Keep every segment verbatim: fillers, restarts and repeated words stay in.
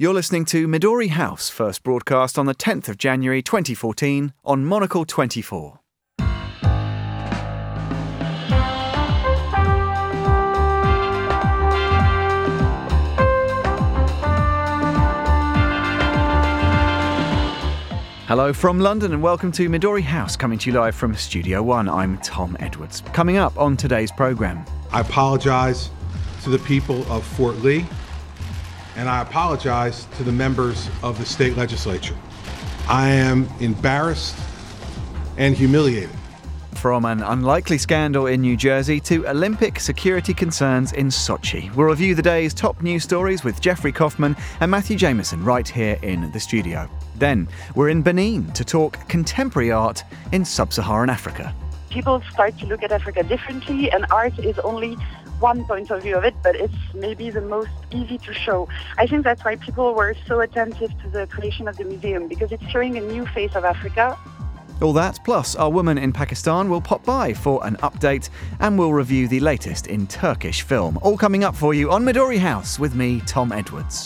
You're listening to Midori House, first broadcast on the tenth of January twenty fourteen on Monocle twenty-four. Hello from London and welcome to Midori House, coming to you live from Studio One. I'm Tom Edwards. Coming up on today's programme. I apologise to the people of Fort Lee, and I apologise to the members of the state legislature. I am embarrassed and humiliated. From an unlikely scandal in New Jersey to Olympic security concerns in Sochi. We'll review the day's top news stories with Jeffrey Kaufman and Matthew Jameson right here in the studio. Then, we're in Benin to talk contemporary art in sub-Saharan Africa. People start to look at Africa differently, and art is only one point of view of it, but it's maybe the most easy to show. I think that's why people were so attentive to the creation of the museum, because it's showing a new face of Africa. All that, plus our woman in Pakistan will pop by for an update, and we'll review the latest in Turkish film. All coming up for you on Midori House with me, Tom Edwards.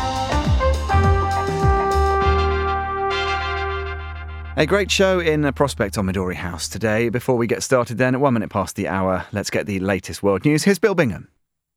A great show in prospect on Midori House today. Before we get started then, at one minute past the hour, let's get the latest world news. Here's Bill Bingham.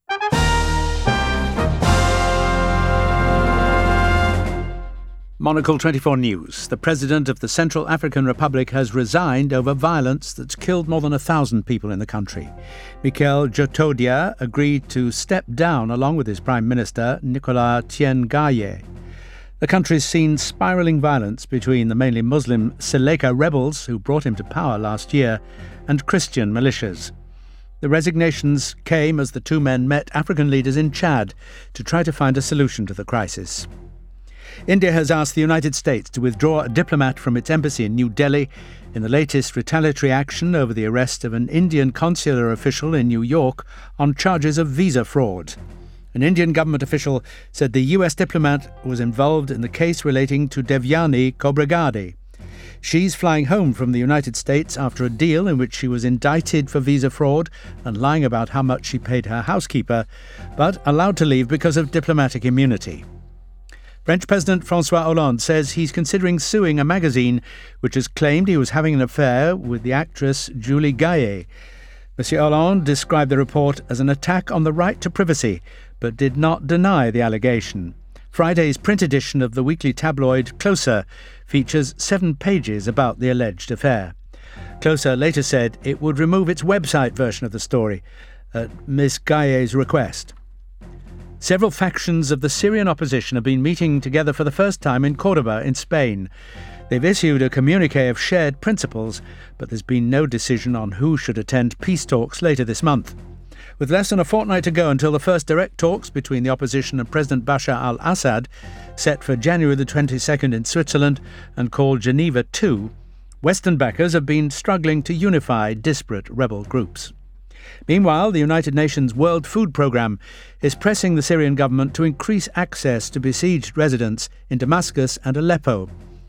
Monocle twenty-four News. The President of the Central African Republic has resigned over violence that's killed more than a thousand people in the country. Michael Jotodia agreed to step down along with his Prime Minister, Nicolas Tiengaye. The country's seen spiralling violence between the mainly Muslim Seleka rebels, who brought him to power last year, and Christian militias. The resignations came as the two men met African leaders in Chad to try to find a solution to the crisis. India has asked the United States to withdraw a diplomat from its embassy in New Delhi in the latest retaliatory action over the arrest of an Indian consular official in New York on charges of visa fraud. An Indian government official said the U S diplomat was involved in the case relating to Devyani Khobragade. She's flying home from the United States after a deal in which she was indicted for visa fraud and lying about how much she paid her housekeeper, but allowed to leave because of diplomatic immunity. French President François Hollande says he's considering suing a magazine which has claimed he was having an affair with the actress Julie Gaillet. Monsieur Hollande described the report as an attack on the right to privacy, but did not deny the allegation. Friday's print edition of the weekly tabloid Closer features seven pages about the alleged affair. Closer later said it would remove its website version of the story at Miss Gaillet's request. Several factions of the Syrian opposition have been meeting together for the first time in Cordoba in Spain. They've issued a communiqué of shared principles, but there's been no decision on who should attend peace talks later this month. With less than a fortnight to go until the first direct talks between the opposition and President Bashar al-Assad, set for January the twenty-second in Switzerland and called Geneva two, Western backers have been struggling to unify disparate rebel groups. Meanwhile, the United Nations World Food Programme is pressing the Syrian government to increase access to besieged residents in Damascus and Aleppo.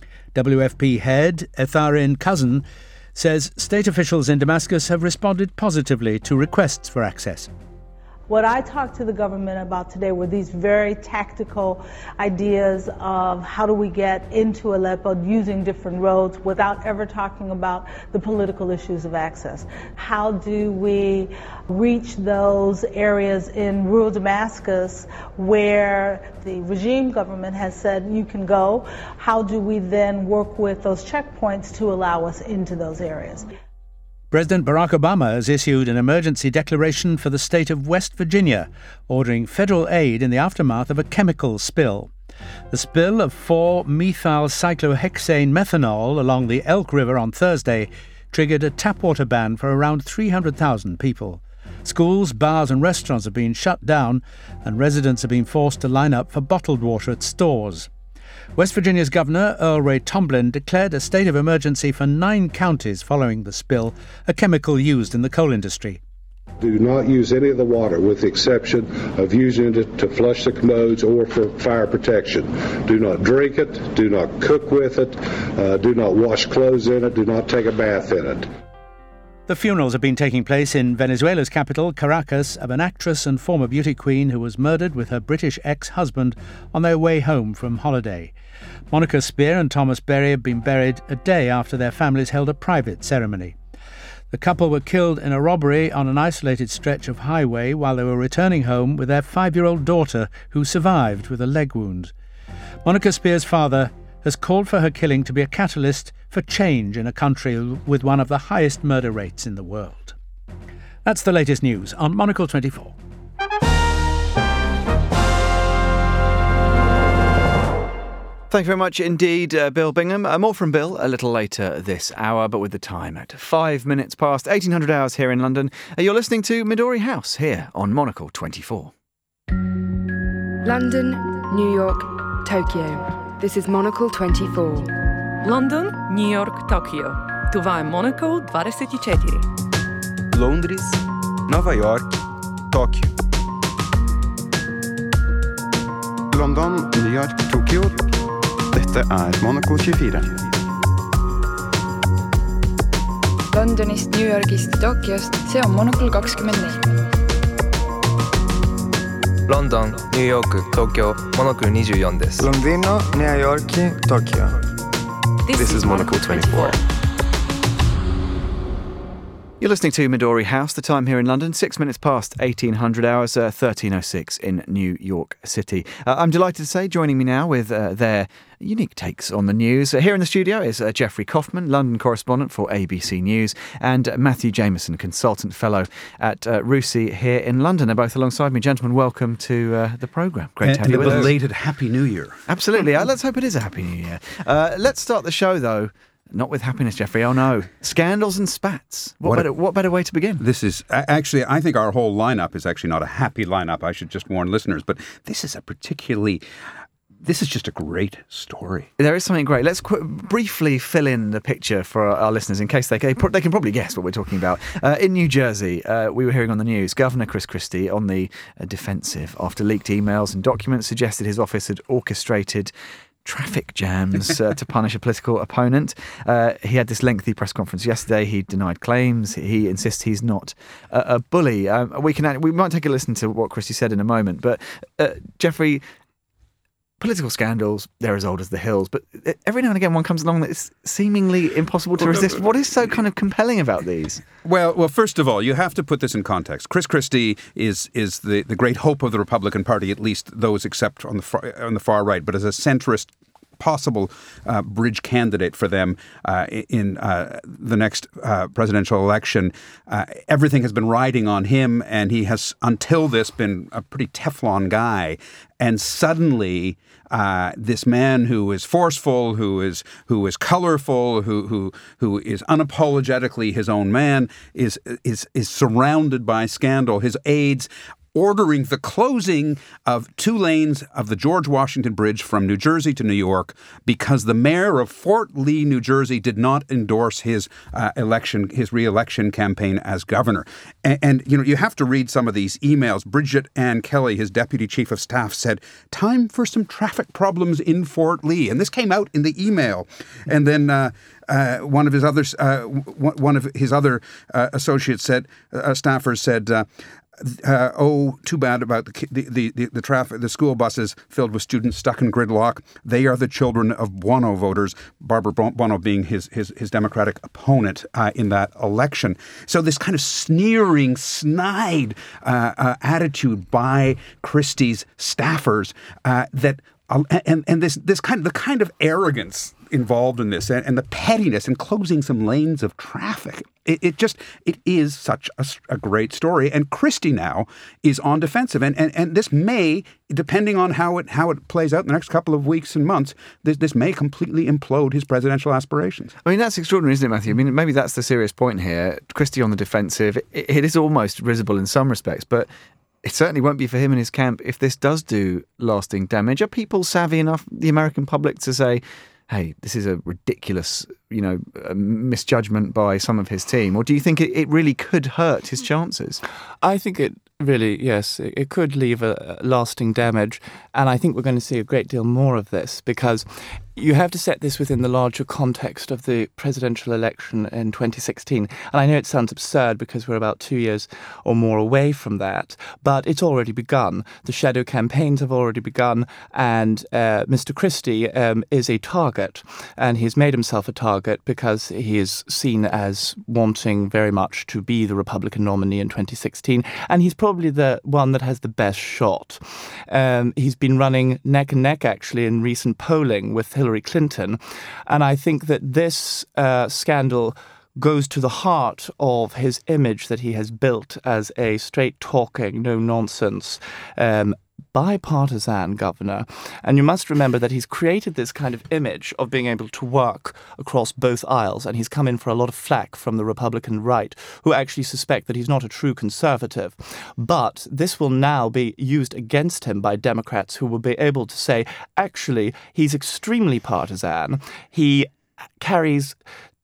W F P head Etharin Cousin says state officials in Damascus have responded positively to requests for access. What I talked to the government about today were these very tactical ideas of how do we get into Aleppo using different roads without ever talking about the political issues of access. How do we reach those areas in rural Damascus where the regime government has said you can go? How do we then work with those checkpoints to allow us into those areas? President Barack Obama has issued an emergency declaration for the state of West Virginia, ordering federal aid in the aftermath of a chemical spill. The spill of four methyl cyclohexane methanol along the Elk River on Thursday triggered a tap water ban for around three hundred thousand people. Schools, bars and restaurants have been shut down, and residents have been forced to line up for bottled water at stores. West Virginia's Governor, Earl Ray Tomblin, declared a state of emergency for nine counties following the spill, a chemical used in the coal industry. Do not use any of the water with the exception of using it to flush the commodes or for fire protection. Do not drink it, do not cook with it, uh, do not wash clothes in it, do not take a bath in it. The funerals have been taking place in Venezuela's capital, Caracas, of an actress and former beauty queen who was murdered with her British ex-husband on their way home from holiday. Monica Spear and Thomas Berry have been buried a day after their families held a private ceremony. The couple were killed in a robbery on an isolated stretch of highway while they were returning home with their five-year-old daughter, who survived with a leg wound. Monica Spear's father has called for her killing to be a catalyst for change in a country with one of the highest murder rates in the world. That's the latest news on Monocle twenty-four. Thank you very much indeed, uh, Bill Bingham. Uh, more from Bill a little later this hour, but with the time at five minutes past eighteen hundred hours here in London. Uh, you're listening to Midori House here on Monocle twenty-four. London, New York, Tokyo. This is Monocle twenty-four. London, New York, Tokyo. Това е Monocle двадесет и четири. Londres, Nova York, Tóquio. London, New York, Tokyo. Dette er Monocle tjuefire. Londonist, New Yorgist, Tokyost, see on Monocle kakskümmend neli. London, New York, Tokyo, Monocle twenty-fourです. Londino, New York, Tokyo. This, this is Monocle twenty-four. You're listening to Midori House, the time here in London, six minutes past eighteen hundred hours, uh, thirteen oh six in New York City. Uh, I'm delighted to say, joining me now with uh, their unique takes on the news. Uh, here in the studio is uh, Geoffrey Kaufman, London correspondent for A B C News, and uh, Matthew Jameson, consultant fellow at uh, RUSI here in London. They're both alongside me. Gentlemen, welcome to uh, the programme. Great and, to have you with us. And a belated Happy New Year. Absolutely. uh, let's hope it is a Happy New Year. Uh, let's start the show, though. Not with happiness, Geoffrey. Oh, no. Scandals and spats. What, what, better, what better way to begin? This is, actually, I think our whole lineup is actually not a happy lineup. I should just warn listeners. But this is a particularly, this is just a great story. There is something great. Let's qu- briefly fill in the picture for our, our listeners in case they can, they can probably guess what we're talking about. Uh, in New Jersey, uh, we were hearing on the news, Governor Chris Christie on the uh, defensive after leaked emails and documents suggested his office had orchestrated traffic jams uh, to punish a political opponent. Uh, he had this lengthy press conference yesterday. He denied claims. He insists he's not a, a bully. Um, we can we might take a listen to what Christie said in a moment. But uh, Geoffrey, political scandals, they're as old as the hills. But every now and again, one comes along that is seemingly impossible to resist. What is so kind of compelling about these? Well, well, first of all, you have to put this in context. Chris Christie is is the, the great hope of the Republican Party, at least those except on the far, on the far right, but as a centrist possible uh, bridge candidate for them uh, in uh, the next uh, presidential election. Uh, everything has been riding on him, and he has, until this, been a pretty Teflon guy. And suddenly, uh, this man who is forceful, who is who is colorful, who who who is unapologetically his own man, is is is surrounded by scandal. His aides ordering the closing of two lanes of the George Washington Bridge from New Jersey to New York because the mayor of Fort Lee, New Jersey, did not endorse his uh, election, his re-election campaign as governor. And, and, you know, you have to read some of these emails. Bridget Ann Kelly, his deputy chief of staff, said, "Time for some traffic problems in Fort Lee." And this came out in the email. And then uh, uh, one of his other, uh, one of his other uh, associates said, uh, staffers said, uh, Uh, oh, too bad about the, the the the traffic. The school buses filled with students stuck in gridlock. They are the children of Buono voters. Barbara Buono being his his, his Democratic opponent uh, in that election. So this kind of sneering, snide uh, uh, attitude by Christie's staffers uh, that uh, and and this this kind of the kind of arrogance involved in this and, and the pettiness and closing some lanes of traffic. It, it just, it is such a, a great story. And Christie now is on defensive. And, and, and this may, depending on how it how it plays out in the next couple of weeks and months, this, this may completely implode his presidential aspirations. I mean, that's extraordinary, isn't it, Matthew? I mean, maybe that's the serious point here. Christie on the defensive. It, it is almost risible in some respects, but it certainly won't be for him and his camp if this does do lasting damage. Are people savvy enough, the American public, to say, hey, this is a ridiculous, you know, misjudgment by some of his team? Or do you think it, it really could hurt his chances? I think it really, yes, it, it could leave a, a lasting damage. And I think we're going to see a great deal more of this because you have to set this within the larger context of the presidential election in twenty sixteen. And I know it sounds absurd because we're about two years or more away from that, but it's already begun. The shadow campaigns have already begun, and uh, Mister Christie um, is a target, and he's made himself a target because he is seen as wanting very much to be the Republican nominee in twenty sixteen, and he's probably the one that has the best shot. Um, he's been running neck and neck, actually, in recent polling with Hillary Clinton. And I think that this uh, scandal goes to the heart of his image that he has built as a straight-talking, no-nonsense, um, bipartisan governor. And you must remember that he's created this kind of image of being able to work across both aisles, and he's come in for a lot of flack from the Republican right, who actually suspect that he's not a true conservative. But this will now be used against him by Democrats, who will be able to say, actually, he's extremely partisan. He carries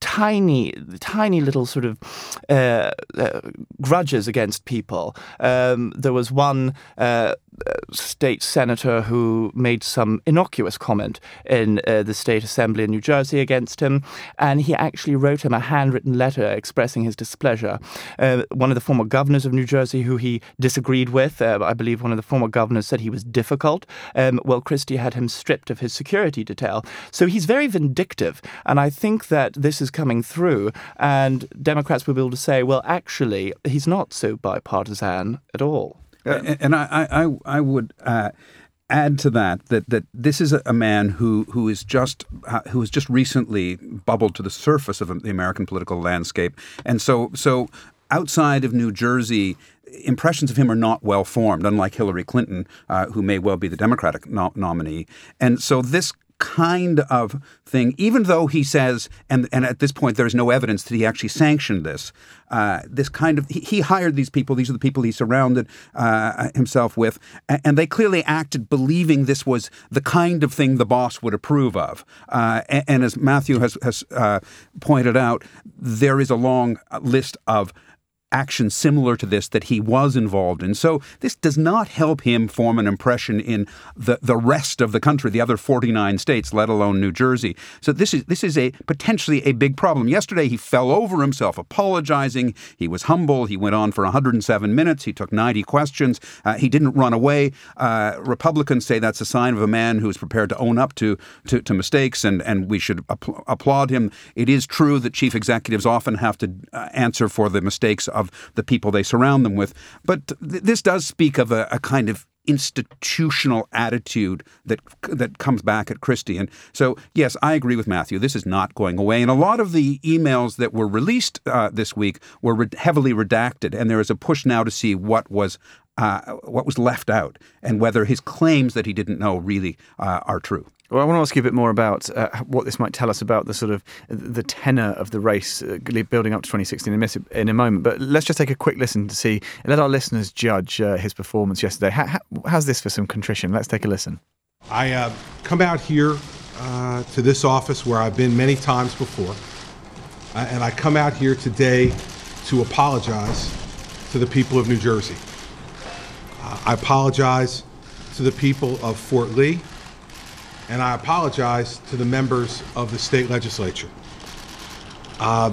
tiny, tiny little sort of uh, uh, grudges against people. Um, there was one uh, state senator who made some innocuous comment in uh, the state assembly in New Jersey against him, and he actually wrote him a handwritten letter expressing his displeasure. Uh, one of the former governors of New Jersey who he disagreed with, uh, I believe one of the former governors said he was difficult. Um, well, Christie had him stripped of his security detail. So he's very vindictive, and I think that this is coming through, and Democrats will be able to say, well, actually, he's not so bipartisan at all. Uh, and I, I, I would uh, add to that that that this is a man who who is just uh, who has just recently bubbled to the surface of the American political landscape, and so so outside of New Jersey, impressions of him are not well formed, unlike Hillary Clinton, uh, who may well be the Democratic no- nominee, and so this kind of thing, even though he says, and and at this point there is no evidence that he actually sanctioned this, uh, this kind of, he, he hired these people, these are the people he surrounded uh, himself with, and, and they clearly acted believing this was the kind of thing the boss would approve of. Uh, and, and as Matthew has, has uh, pointed out, there is a long list of action similar to this that he was involved in. So this does not help him form an impression in the, the rest of the country, the other forty-nine states, let alone New Jersey. So this is this is a potentially a big problem. Yesterday he fell over himself apologizing. He was humble. He went on for one hundred seven minutes. He took ninety questions. Uh, he didn't run away. Uh, Republicans say that's a sign of a man who is prepared to own up to to, to mistakes, and, and we should app- applaud him. It is true that chief executives often have to uh, answer for the mistakes of of the people they surround them with. But th- this does speak of a, a kind of institutional attitude that that comes back at Christie. And so, yes, I agree with Matthew. This is not going away. And a lot of the emails that were released uh, this week were re- heavily redacted. And there is a push now to see what was uh, what was left out and whether his claims that he didn't know really uh, are true. Well, I want to ask you a bit more about uh, what this might tell us about the sort of the tenor of the race uh, building up to twenty sixteen in a, in a moment. But let's just take a quick listen to see, let our listeners judge uh, his performance yesterday. How, how, how's this for some contrition? Let's take a listen. I uh, come out here uh, to this office where I've been many times before, uh, and I come out here today to apologize to the people of New Jersey. Uh, I apologize to the people of Fort Lee, and I apologize to the members of the state legislature. Uh,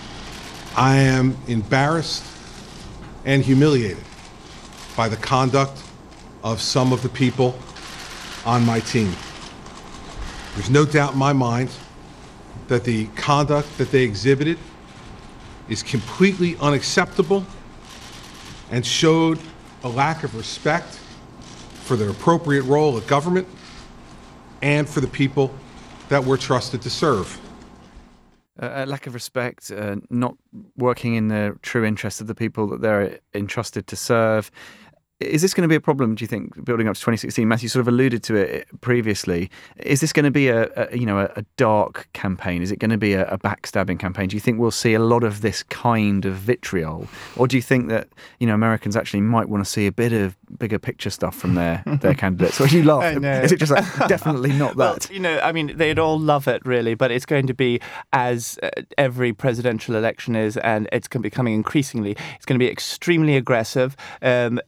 I am embarrassed and humiliated by the conduct of some of the people on my team. There's no doubt in my mind that the conduct that they exhibited is completely unacceptable and showed a lack of respect for their appropriate role of government and for the people that we're trusted to serve. Uh, a lack of respect, uh, not working in the true interest of the people that they're entrusted to serve. Is this going to be a problem, do you think, building up to twenty sixteen? Matthew sort of alluded to it previously. Is this going to be a, a you know a, a dark campaign? Is it going to be a, a backstabbing campaign? Do you think we'll see a lot of this kind of vitriol, or do you think that you know Americans actually might want to see a bit of bigger picture stuff from their their candidates? Or do you laugh? Is it just like, definitely not that? Well, you know, I mean, they'd all love it, really, but it's going to be as uh, every presidential election is, and it's becoming increasingly. It's going to be extremely aggressive. Um, it will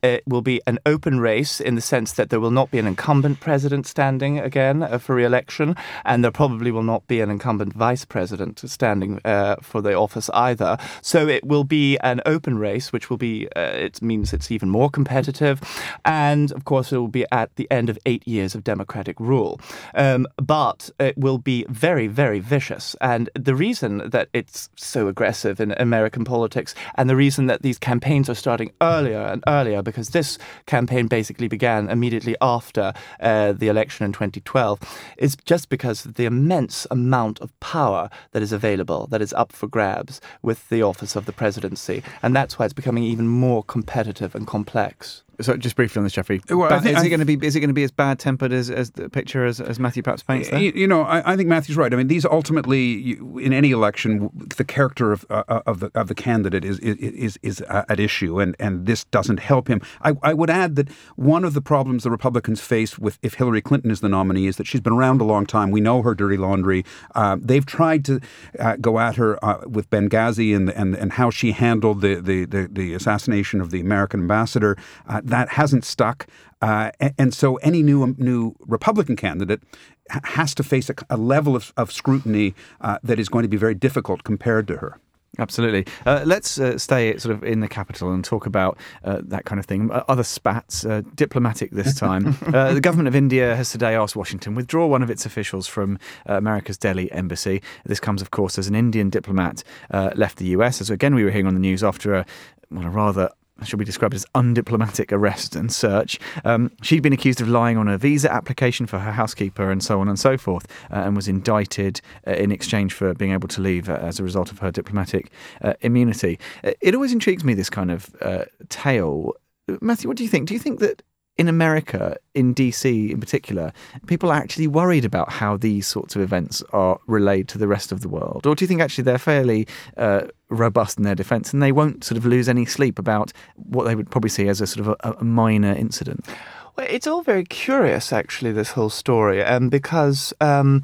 be an open race in the sense that there will not be an incumbent president standing again uh, for re-election, and there probably will not be an incumbent vice president standing uh, for the office either. So it will be an open race, which will be, uh, it means it's even more competitive. And of course, it will be at the end of eight years of democratic rule. Um, but it will be very, very vicious. And the reason that it's so aggressive in American politics, and the reason that these campaigns are starting earlier and earlier, because this campaign basically began immediately after uh, the election in twenty twelve, is just because of the immense amount of power that is available, that is up for grabs with the office of the presidency. And that's why it's becoming even more competitive and complex. So, just briefly on this, Jeffrey. Well, ba- I think, is I, it going to be? Is it going to be as bad-tempered as, as the picture as, as Matthew perhaps paints there? You, you know, I, I think Matthew's right. I mean, these ultimately, you, in any election, the character of uh, of the of the candidate is is is uh, at issue, and, and this doesn't help him. I, I would add that one of the problems the Republicans face with if Hillary Clinton is the nominee is that she's been around a long time. We know her dirty laundry. Uh, they've tried to uh, go at her uh, with Benghazi and and and how she handled the the the, the assassination of the American ambassador. Uh, that hasn't stuck. Uh, and, and so any new new Republican candidate ha- has to face a, a level of, of scrutiny uh, that is going to be very difficult compared to her. Absolutely. Uh, let's uh, stay sort of in the capital and talk about uh, that kind of thing. Uh, other spats, uh, diplomatic this time. uh, the government of India has today asked Washington withdraw one of its officials from uh, America's Delhi embassy. This comes, of course, as an Indian diplomat uh, left the U S. As again, we were hearing on the news after a, well, a rather should be described as undiplomatic arrest and search. Um, she'd been accused of lying on a visa application for her housekeeper and so on and so forth, uh, and was indicted uh, in exchange for being able to leave uh, as a result of her diplomatic uh, immunity. Uh, it always intrigues me, this kind of uh, tale. Matthew, what do you think? Do you think that in America, in D C in particular, people are actually worried about how these sorts of events are relayed to the rest of the world? Or do you think actually they're fairly uh, robust in their defence and they won't sort of lose any sleep about what they would probably see as a sort of a, a minor incident? Well, it's all very curious, actually, this whole story, um, because um,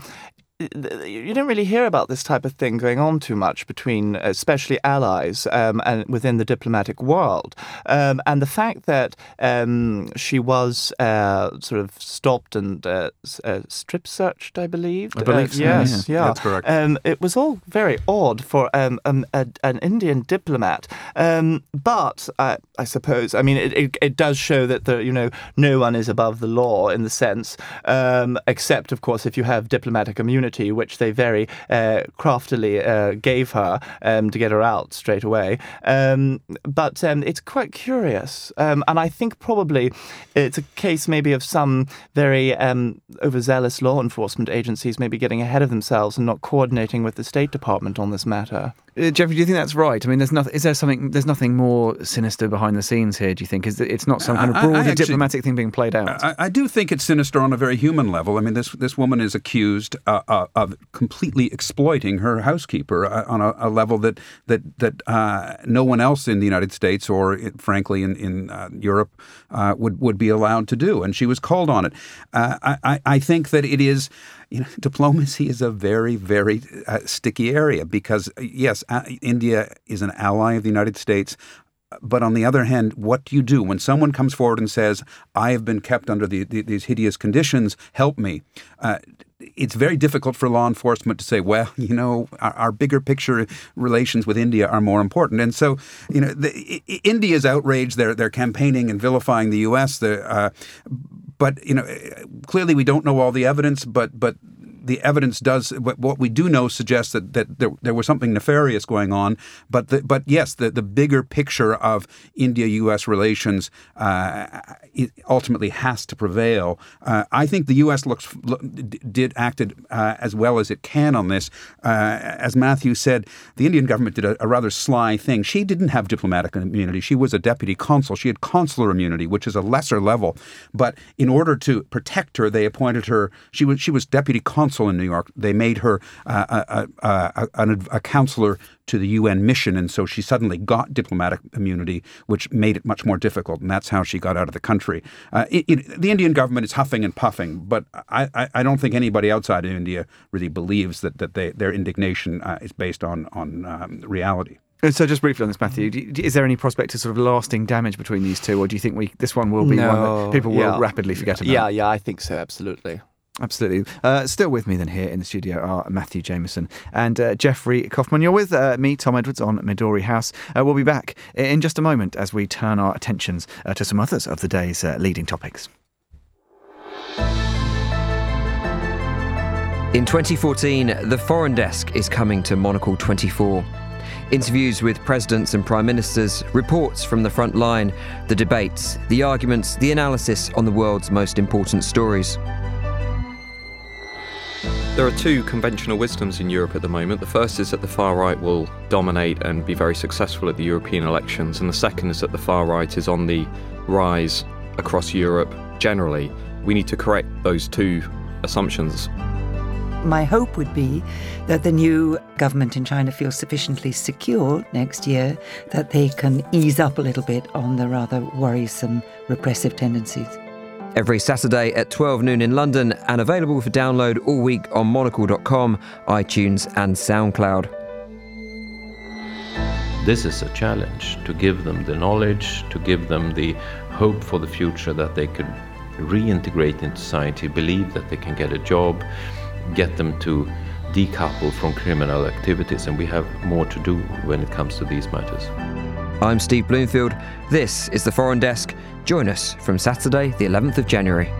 you don't really hear about this type of thing going on too much between, especially allies, um, and within the diplomatic world. Um, and the fact that um, she was uh, sort of stopped and uh, uh, strip searched, I believe. I believe uh, so. Yes, yeah. yeah. That's correct. Um, it was all very odd for um, um, a, an Indian diplomat. Um, but uh, I suppose, I mean, it, it, it does show that the you know no one is above the law in the sense, um, except of course if you have diplomatic immunity, which they very uh, craftily uh, gave her um, to get her out straight away. Um, but um, it's quite curious. Um, and I think probably it's a case maybe of some very um, overzealous law enforcement agencies maybe getting ahead of themselves and not coordinating with the State Department on this matter. Uh, Jeffrey, do you think that's right? I mean, there's nothing. Is there something? There's nothing more sinister behind the scenes here. Do you think? Is that it's not some kind of broader I, I actually, diplomatic thing being played out? I, I do think it's sinister on a very human level. I mean, this this woman is accused uh, uh, of completely exploiting her housekeeper uh, on a, a level that that that uh, no one else in the United States or, it, frankly, in in uh, Europe uh, would would be allowed to do. And she was called on it. Uh, I I think that it is. You know, diplomacy is a very, very uh, sticky area because, yes, uh, India is an ally of the United States. But on the other hand, what do you do when someone comes forward and says, I have been kept under the, the, these hideous conditions, help me? Uh, it's very difficult for law enforcement to say, well, you know, our, our bigger picture relations with India are more important. And so, you know, the, I, India's outraged. They're, they're campaigning and vilifying the U S. Uh, but, you know, clearly we don't know all the evidence, but but the evidence does, what we do know suggests that, that there, there was something nefarious going on. But, the, but yes, the, the bigger picture of India-U S relations uh, ultimately has to prevail. Uh, I think the U S looks did acted uh, as well as it can on this. Uh, as Matthew said, the Indian government did a, a rather sly thing. She didn't have diplomatic immunity. She was a deputy consul. She had consular immunity, which is a lesser level. But in order to protect her, they appointed her. She was she was deputy consul in New York. They made her uh, a, a, a, a counselor to the U N mission, and so she suddenly got diplomatic immunity, which made it much more difficult, and that's how she got out of the country. Uh, it, it, the Indian government is huffing and puffing, but I, I, I don't think anybody outside of India really believes that, that they, their indignation uh, is based on, on um, reality. So just briefly on this, Matthew, do you, is there any prospect of sort of lasting damage between these two, or do you think we this one will be no, one that people will yeah. rapidly forget about? Yeah, yeah, I think so, absolutely. Absolutely. Uh, still with me then here in the studio are Matthew Jameson and uh, Jeffrey Kaufman. You're with uh, me, Tom Edwards, on Midori House. Uh, we'll be back in just a moment as we turn our attentions uh, to some others of the day's uh, leading topics. In twenty fourteen, the Foreign Desk is coming to Monocle twenty-four. Interviews with presidents and prime ministers, reports from the front line, the debates, the arguments, the analysis on the world's most important stories. There are two conventional wisdoms in Europe at the moment. The first is that the far right will dominate and be very successful at the European elections, and the second is that the far right is on the rise across Europe generally. We need to correct those two assumptions. My hope would be that the new government in China feels sufficiently secure next year that they can ease up a little bit on the rather worrisome repressive tendencies. Every Saturday at twelve noon in London and available for download all week on monocle dot com, iTunes and SoundCloud. This is a challenge, to give them the knowledge, to give them the hope for the future that they could reintegrate into society, believe that they can get a job, get them to decouple from criminal activities, and we have more to do when it comes to these matters. I'm Steve Bloomfield. This is The Foreign Desk. Join us from Saturday, the eleventh of January.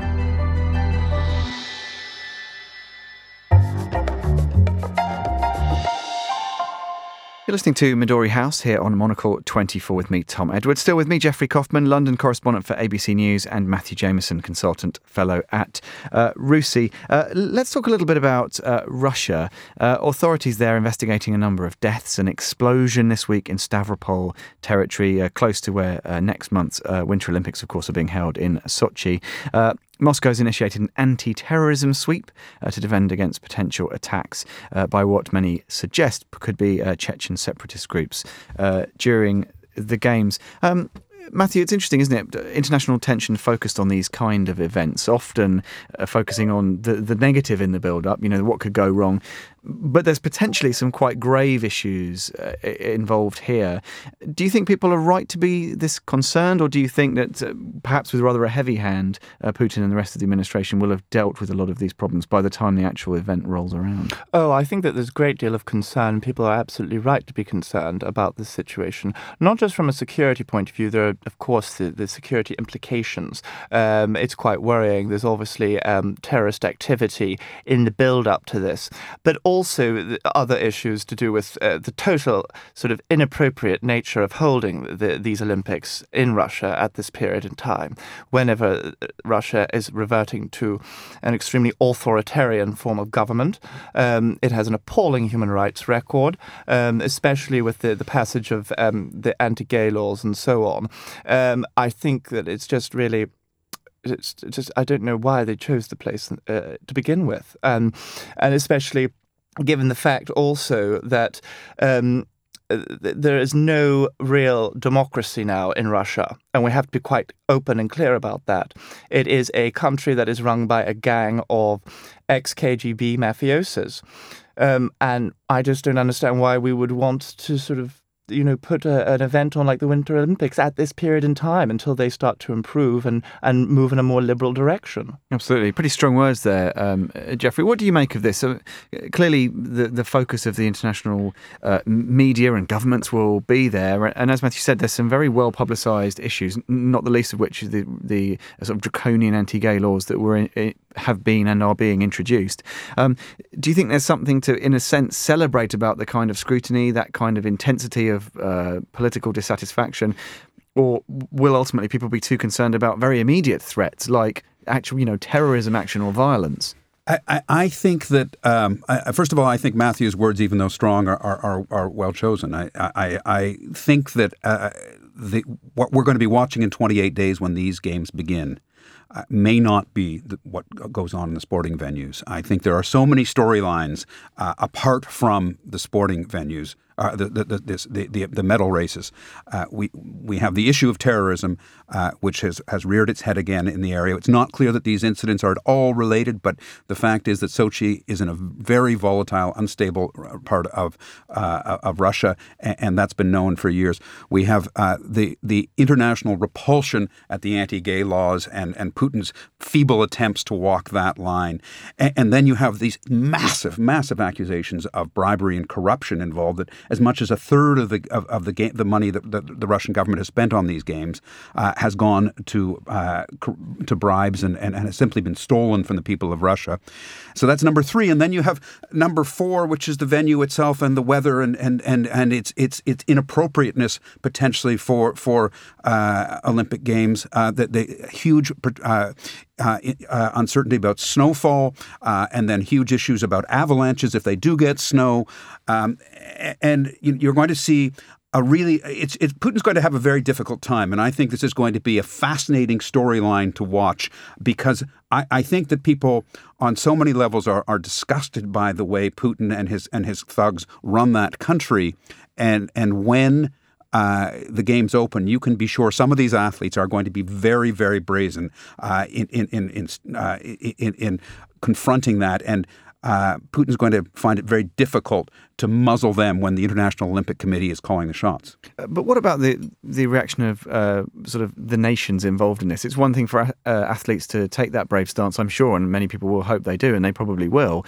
You're listening to Midori House here on Monocle twenty-four with me, Tom Edwards. Still with me, Jeffrey Kaufman, London correspondent for A B C News, and Matthew Jameson, consultant fellow at uh, RUSI. Uh, let's talk a little bit about uh, Russia. Uh, authorities there investigating a number of deaths, an explosion this week in Stavropol territory, uh, close to where uh, next month's uh, Winter Olympics, of course, are being held in Sochi. Uh, Moscow's initiated an anti-terrorism sweep uh, to defend against potential attacks uh, by what many suggest could be uh, Chechen separatist groups uh, during the Games. Um, Matthew, it's interesting, isn't it? International attention focused on these kind of events, often uh, focusing on the, the negative in the build-up, you know, what could go wrong. But there's potentially some quite grave issues uh, involved here. Do you think people are right to be this concerned, or do you think that uh, perhaps with rather a heavy hand, uh, Putin and the rest of the administration will have dealt with a lot of these problems by the time the actual event rolls around? Oh, I think that there's a great deal of concern. People are absolutely right to be concerned about this situation, not just from a security point of view. There are, of course, the, the security implications. Um, it's quite worrying. There's obviously um, terrorist activity in the build-up to this, but also the other issues to do with uh, the total sort of inappropriate nature of holding the, these Olympics in Russia at this period in time, whenever Russia is reverting to an extremely authoritarian form of government. Um, it has an appalling human rights record, um, especially with the, the passage of um, the anti-gay laws and so on. Um, I think that it's just really It's just I don't know why they chose the place uh, to begin with, um, and especially given the fact also that um, th- there is no real democracy now in Russia, and we have to be quite open and clear about that. It is a country that is run by a gang of ex-K G B mafiosos, um, and I just don't understand why we would want to sort of you know, put a, an event on like the Winter Olympics at this period in time until they start to improve and, and move in a more liberal direction. Absolutely. Pretty strong words there, um, Jeffrey. What do you make of this? So, clearly, the, the focus of the international uh, media and governments will be there. And as Matthew said, there's some very well-publicised issues, not the least of which is the, the sort of draconian anti-gay laws that were in, have been and are being introduced. Um, do you think there's something to, in a sense, celebrate about the kind of scrutiny, that kind of intensity of uh, political dissatisfaction, or will ultimately people be too concerned about very immediate threats like actual, you know, terrorism action or violence? I, I, I think that, um, I, first of all, I think Matthew's words, even though strong, are are, are, are well chosen. I, I, I think that uh, the, what we're going to be watching in twenty-eight days when these games begin Uh, may not be the, what goes on in the sporting venues. I think there are so many storylines uh, apart from the sporting venues uh, the, the, the, this, the, the, the medal races. Uh, we we have the issue of terrorism, uh, which has, has reared its head again in the area. It's not clear that these incidents are at all related, but the fact is that Sochi is in a very volatile, unstable part of uh, of Russia, and, and that's been known for years. We have uh, the the international repulsion at the anti-gay laws and, and Putin's feeble attempts to walk that line. And, and then you have these massive, massive accusations of bribery and corruption involved, that as much as a third of the of, of the game, the money that the, the Russian government has spent on these games uh, has gone to uh, to bribes and, and, and has simply been stolen from the people of Russia. So that's number three. And then you have number four, which is the venue itself and the weather and and, and, and its its its inappropriateness potentially for for uh, Olympic Games. Uh, the, the huge uh, uh, uh, uncertainty about snowfall, uh, and then huge issues about avalanches if they do get snow. Um, and you're going to see a really, it's, it's Putin's going to have a very difficult time, and I think this is going to be a fascinating storyline to watch, because I, I think that people on so many levels are, are disgusted by the way Putin and his and his thugs run that country, and and when uh, the games open, you can be sure some of these athletes are going to be very, very brazen uh, in in in in, uh, in in confronting that. And Uh, Putin's going to find it very difficult to muzzle them when the International Olympic Committee is calling the shots. Uh, but what about the the reaction of uh, sort of the nations involved in this? It's one thing for uh, athletes to take that brave stance, I'm sure, and many people will hope they do, and they probably will.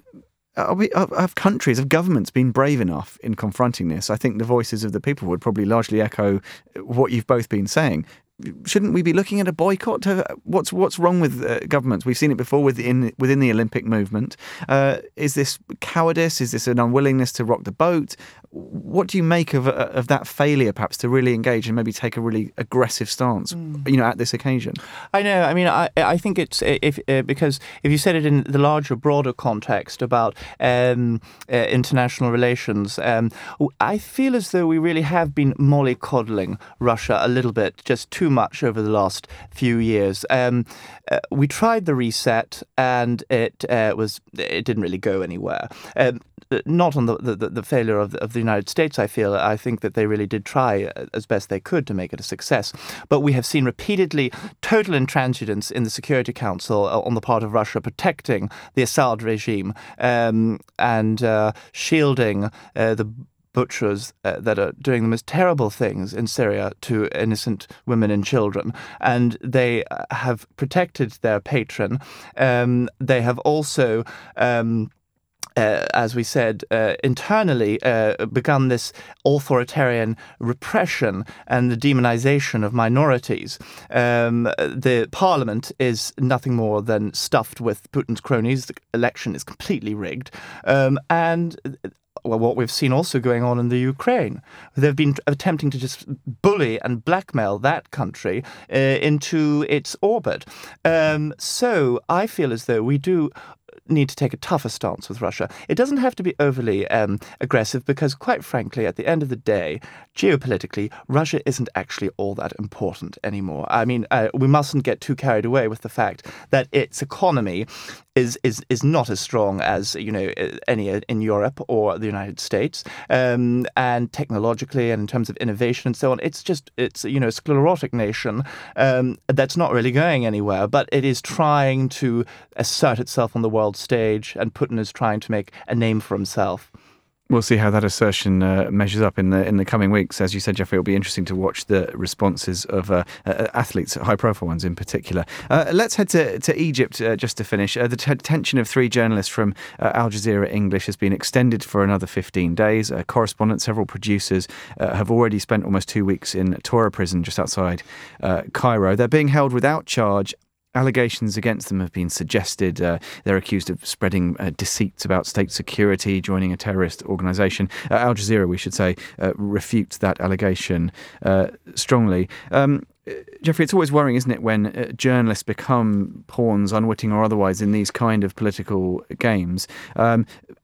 Are we, have countries, have governments been brave enough in confronting this? I think the voices of the people would probably largely echo what you've both been saying. Shouldn't we be looking at a boycott? To, what's what's wrong with uh, governments? We've seen it before within within the Olympic movement. Uh, is this cowardice? Is this an unwillingness to rock the boat? What do you make of of that failure, perhaps, to really engage and maybe take a really aggressive stance, mm. you know, at this occasion? I know. I mean, I I think it's if uh, because if you said it in the larger, broader context about um, uh, international relations, um, I feel as though we really have been mollycoddling Russia a little bit, just too much over the last few years. Um, uh, we tried the reset, and it uh, was it didn't really go anywhere. Um, not on the, the, the failure of the, of the United States, I feel. I think that they really did try as best they could to make it a success. But we have seen repeatedly total intransigence in the Security Council on the part of Russia, protecting the Assad regime um, and uh, shielding uh, the butchers uh, that are doing the most terrible things in Syria to innocent women and children. And they have protected their patron. Um, they have also Um, Uh, as we said, uh, internally uh, begun this authoritarian repression and the demonization of minorities. Um, the parliament is nothing more than stuffed with Putin's cronies. The election is completely rigged. Um, and well, what we've seen also going on in the Ukraine. They've been attempting to just bully and blackmail that country uh, into its orbit. Um, so I feel as though we do need to take a tougher stance with Russia. It doesn't have to be overly um, aggressive, because, quite frankly, at the end of the day, geopolitically, Russia isn't actually all that important anymore. I mean, uh, we mustn't get too carried away with the fact that its economy is is is not as strong as, you know, any in Europe or the United States, um, and technologically and in terms of innovation and so on. It's just it's you know a sclerotic nation um, that's not really going anywhere, but it is trying to assert itself on the world stage, and Putin is trying to make a name for himself. We'll see how that assertion uh, measures up in the in the coming weeks. As you said, Jeffrey, it'll be interesting to watch the responses of uh, uh, athletes, high-profile ones in particular. Uh, let's head to, to Egypt uh, just to finish. Uh, the t- detention of three journalists from uh, Al Jazeera English has been extended for another fifteen days. Uh, correspondents, several producers uh, have already spent almost two weeks in Tora prison just outside uh, Cairo. They're being held without charge. Allegations against them have been suggested. Uh, they're accused of spreading uh, deceits about state security, joining a terrorist organisation. Uh, Al Jazeera, we should say, uh, refutes that allegation uh, strongly. Um, Jeffrey, it's always worrying, isn't it, when uh, journalists become pawns, unwitting or otherwise, in these kind of political games. Um,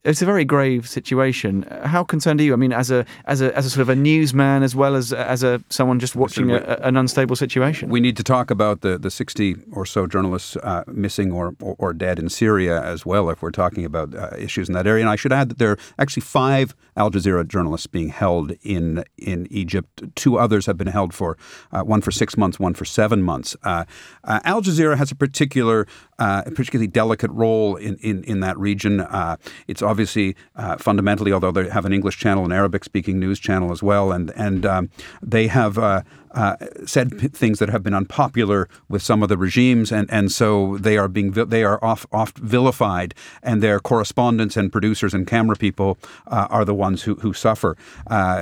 It's a very grave situation. How concerned are you? I mean, as a as a as a sort of a newsman, as well as as a someone just watching a, an unstable situation. We need to talk about the, the sixty or so journalists uh, missing or, or or dead in Syria as well, if we're talking about uh, issues in that area. And I should add that there are actually five Al Jazeera journalists being held in in Egypt. Two others have been held for uh, one for six months, one for seven months. Uh, uh, Al Jazeera has a particular, uh, particularly delicate role in in, in that region. Uh, it's obviously uh, fundamentally, although they have an English channel, an Arabic-speaking news channel as well, and and um, they have uh, uh, said p- things that have been unpopular with some of the regimes, and, and so they are being they are oft, oft vilified, and their correspondents and producers and camera people uh, are the ones who who suffer. Uh,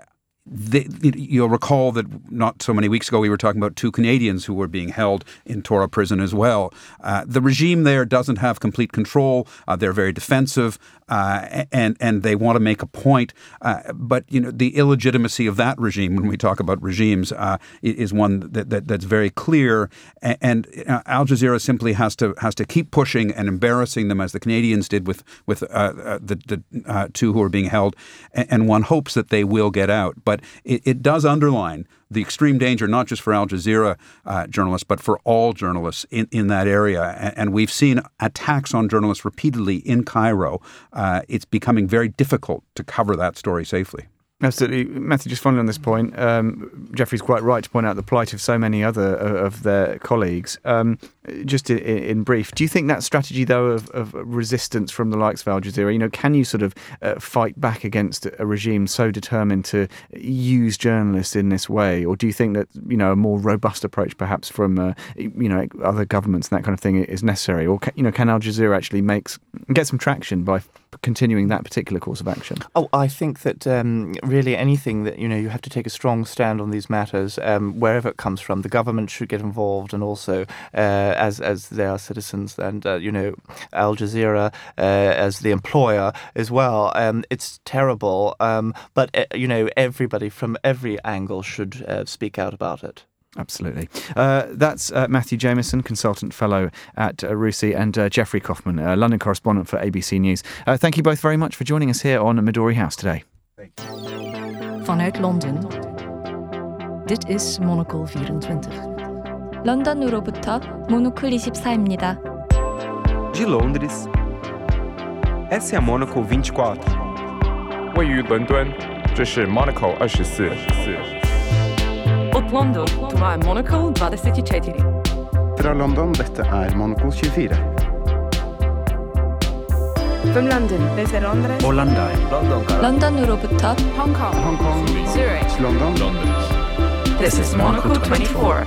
They, you'll recall that not so many weeks ago we were talking about two Canadians who were being held in Tora prison as well. Uh, the regime there doesn't have complete control. Uh, they're very defensive, uh, and and they want to make a point. Uh, but you know, the illegitimacy of that regime, when we talk about regimes, uh, is one that, that that's very clear. And, and uh, Al Jazeera simply has to has to keep pushing and embarrassing them, as the Canadians did with with uh, uh, the, the uh, two who are being held. And, and one hopes that they will get out, but It, it does underline the extreme danger, not just for Al Jazeera uh, journalists, but for all journalists in, in that area. And, and we've seen attacks on journalists repeatedly in Cairo. Uh, it's becoming very difficult to cover that story safely. Absolutely. Matthew, just finally on this point, um, Geoffrey's quite right to point out the plight of so many other uh, of their colleagues. Um, just in, in brief, do you think that strategy, though, of, of resistance from the likes of Al Jazeera, you know, can you sort of uh, fight back against a regime so determined to use journalists in this way? Or do you think that, you know, a more robust approach perhaps from, uh, you know, other governments and that kind of thing is necessary? Or, can, you know, can Al Jazeera actually makes, get some traction by continuing that particular course of action? Oh, I think that um, really anything that, you know, you have to take a strong stand on these matters, um, wherever it comes from. The government should get involved, and also uh, as as they are citizens, and, uh, you know, Al Jazeera uh, as the employer as well. Um, it's terrible, um, but, uh, you know, everybody from every angle should uh, speak out about it. Absolutely. Uh, that's uh, Matthew Jameson, Consultant Fellow at uh, RUSI, and uh, Geoffrey Kaufman, uh, London Correspondent for A B C News. Uh, thank you both very much for joining us here on Midori House today. Vanuit Londen. Dit is Monocle vierentwintig. 런던으로부터 모노클 이십사입니다. De Londres, essa é a Monocle vinte e quatro. 位于伦敦，这是 Monocle 二十四。 Od London, to är Monocle dvadeset četiri. Fra London, dette er Monocle tjuefire. From London, desde Londres. Orlando. London. 런던으로부터 Hong Kong. Hong Kong. Zurich. London. London. This is Monocle twenty-four.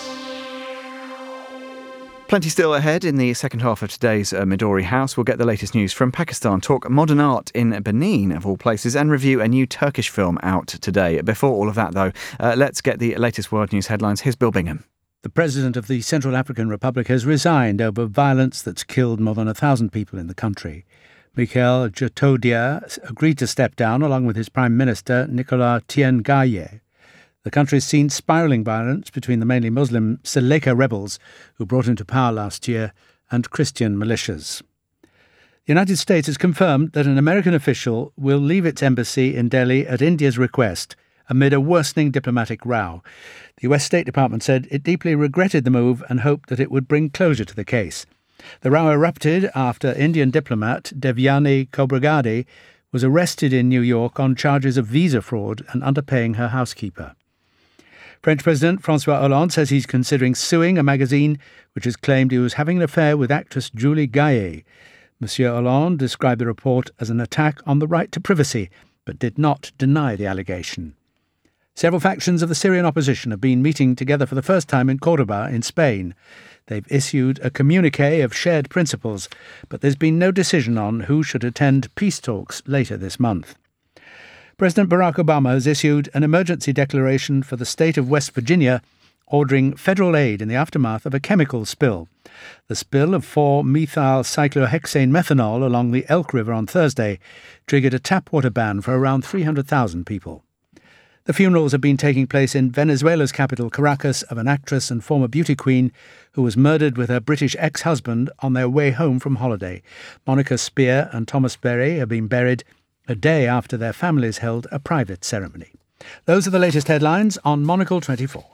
Plenty still ahead in the second half of today's uh, Midori House. We'll get the latest news from Pakistan, talk modern art in Benin, of all places, and review a new Turkish film out today. Before all of that, though, uh, let's get the latest world news headlines. Here's Bill Bingham. The president of the Central African Republic has resigned over violence that's killed more than a thousand people in the country. Michael Jotodia agreed to step down along with his Prime Minister, Nicolas Tiengaye. The country's seen spiralling violence between the mainly Muslim Seleka rebels who brought him to power last year and Christian militias. The United States has confirmed that an American official will leave its embassy in Delhi at India's request amid a worsening diplomatic row. The U S State Department said it deeply regretted the move and hoped that it would bring closure to the case. The row erupted after Indian diplomat Devyani Khobragade was arrested in New York on charges of visa fraud and underpaying her housekeeper. French President François Hollande says he's considering suing a magazine which has claimed he was having an affair with actress Julie Gaillet. Monsieur Hollande described the report as an attack on the right to privacy, but did not deny the allegation. Several factions of the Syrian opposition have been meeting together for the first time in Cordoba in Spain. They've issued a communiqué of shared principles, but there's been no decision on who should attend peace talks later this month. President Barack Obama has issued an emergency declaration for the state of West Virginia, ordering federal aid in the aftermath of a chemical spill. The spill of four methyl cyclohexane methanol along the Elk River on Thursday triggered a tap water ban for around three hundred thousand people. The funerals have been taking place in Venezuela's capital, Caracas, of an actress and former beauty queen who was murdered with her British ex-husband on their way home from holiday. Monica Spear and Thomas Berry have been buried a day after their families held a private ceremony. Those are the latest headlines on Monocle twenty-four.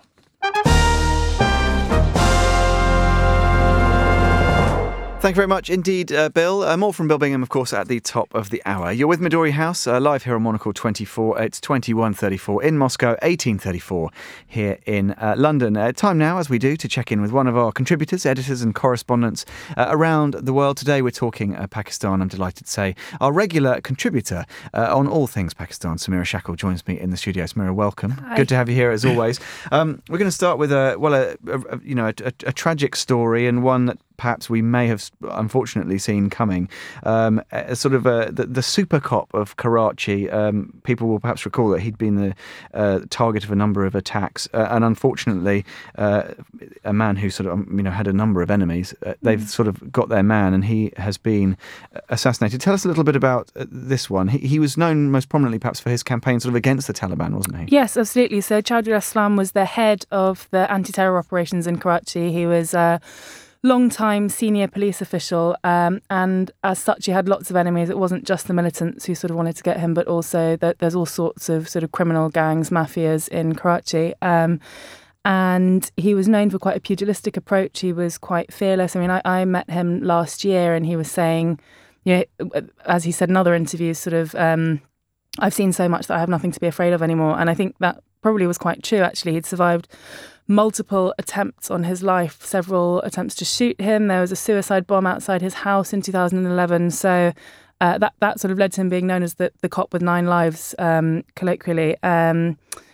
Thank you very much indeed, uh, Bill. Uh, more from Bill Bingham, of course, at the top of the hour. You're with Midori House, uh, live here on Monocle twenty-four. It's twenty-one thirty-four in Moscow, eighteen thirty-four here in uh, London. Uh, time now, as we do, to check in with one of our contributors, editors and correspondents uh, around the world. Today we're talking uh, Pakistan, I'm delighted to say. Our regular contributor uh, on all things Pakistan, Samira Shackle, joins me in the studio. Samira, welcome. Hi. Good to have you here, as always. um, we're going to start with a, well, a, a, you know, a, a, a tragic story, and one that perhaps we may have unfortunately seen coming. Um, a sort of a, the, the super cop of Karachi. Um, people will perhaps recall that he'd been the uh, target of a number of attacks, uh, and unfortunately, uh, a man who sort of you know had a number of enemies. Uh, they've mm. sort of got their man, and he has been assassinated. Tell us a little bit about uh, this one. He, he was known most prominently, perhaps, for his campaign sort of against the Taliban, wasn't he? Yes, absolutely. So Chowdhury Aslam was the head of the anti-terror operations in Karachi. He was Uh, long-time senior police official, um, and as such he had lots of enemies. It wasn't just the militants who sort of wanted to get him, but also that there's all sorts of sort of criminal gangs, mafias in Karachi. Um, and he was known for quite a pugilistic approach. He was quite fearless. I mean, I, I met him last year and he was saying, you know, as he said in other interviews, sort of, um, I've seen so much that I have nothing to be afraid of anymore. And I think that probably was quite true, actually. He'd survived multiple attempts on his life, several attempts to shoot him. There was a suicide bomb outside his house in two thousand eleven. So uh, that that sort of led to him being known as the, the cop with nine lives, um, colloquially. Um,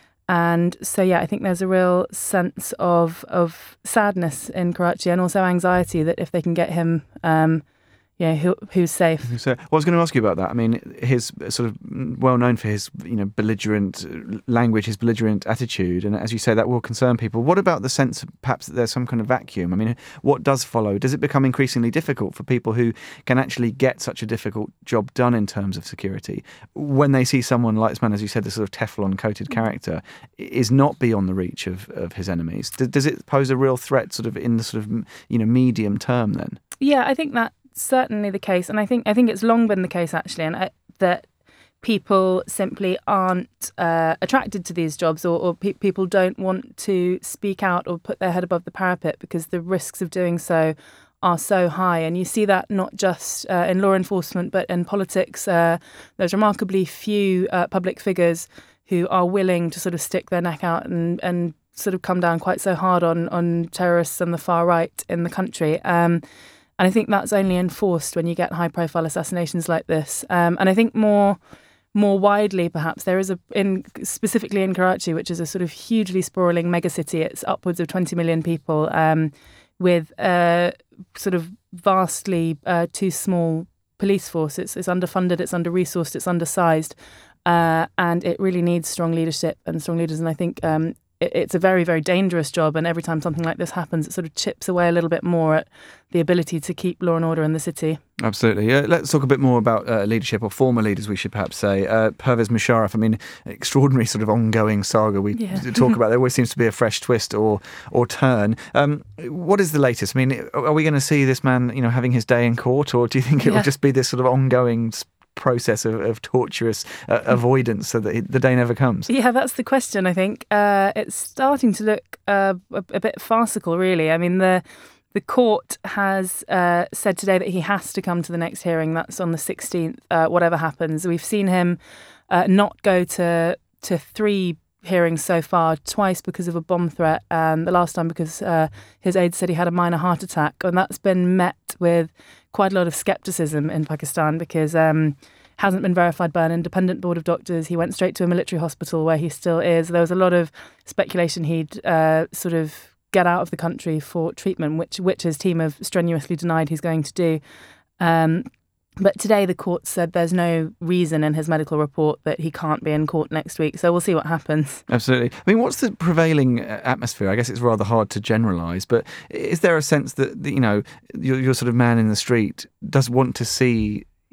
and so, yeah, I think there's a real sense of of sadness in Karachi and also anxiety that if they can get him, um, yeah, who, who's safe? So, well, I was going to ask you about that. I mean, his sort of well known for his, you know, belligerent language, his belligerent attitude, and as you say, that will concern people. What about the sense, perhaps, that there's some kind of vacuum? I mean, what does follow? Does it become increasingly difficult for people who can actually get such a difficult job done in terms of security when they see someone like this man, as you said, this sort of Teflon-coated character, is not beyond the reach of, of his enemies? Does, does it pose a real threat, sort of in the sort of, you know, medium term? Then, yeah, I think that. Certainly the case, and I think I think it's long been the case actually, and I, that people simply aren't uh, attracted to these jobs, or, or pe- people don't want to speak out or put their head above the parapet because the risks of doing so are so high. And you see that not just uh, in law enforcement, but in politics. Uh, there's remarkably few uh, public figures who are willing to sort of stick their neck out and and sort of come down quite so hard on on terrorists and the far right in the country. Um, And I think that's only enforced when you get high-profile assassinations like this. Um, and I think more, more widely, perhaps, there is a in specifically in Karachi, which is a sort of hugely sprawling megacity. It's upwards of twenty million people, um, with a sort of vastly uh, too small police force. It's, it's underfunded, it's under-resourced, it's undersized, uh, and it really needs strong leadership and strong leaders. And I think um, it, it's a very, very dangerous job. And every time something like this happens, it sort of chips away a little bit more at the ability to keep law and order in the city. Absolutely. Uh, let's talk a bit more about uh, leadership, or former leaders, we should perhaps say. Uh, Pervez Musharraf, I mean, extraordinary sort of ongoing saga we yeah. talk about. There always seems to be a fresh twist or or turn. Um, what is the latest? I mean, are we going to see this man, you know, having his day in court, or do you think it yeah. will just be this sort of ongoing process of, of torturous uh, avoidance so that it, the day never comes? Yeah, that's the question, I think. Uh, it's starting to look uh, a, a bit farcical, really. I mean, the the court has uh, said today that he has to come to the next hearing. That's on the sixteenth, uh, whatever happens. We've seen him uh, not go to to three hearings so far, twice because of a bomb threat, and the last time because uh, his aide said he had a minor heart attack. And that's been met with quite a lot of scepticism in Pakistan because um, hasn't been verified by an independent board of doctors. He went straight to a military hospital where he still is. There was a lot of speculation he'd uh, sort of get out of the country for treatment, which which his team have strenuously denied he's going to do. Um, but today the court said there's no reason in his medical report that he can't be in court next week. So we'll see what happens. Absolutely. I mean, what's the prevailing atmosphere? I guess it's rather hard to generalise, but is there a sense that, you know, your, your sort of man in the street does want to see,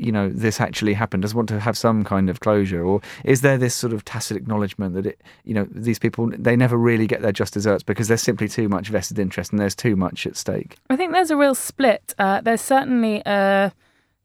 you know, this actually happened, does want to have some kind of closure? Or is there this sort of tacit acknowledgement that, it, you know, these people, they never really get their just desserts because there's simply too much vested interest and there's too much at stake? I think there's a real split. Uh, there's certainly a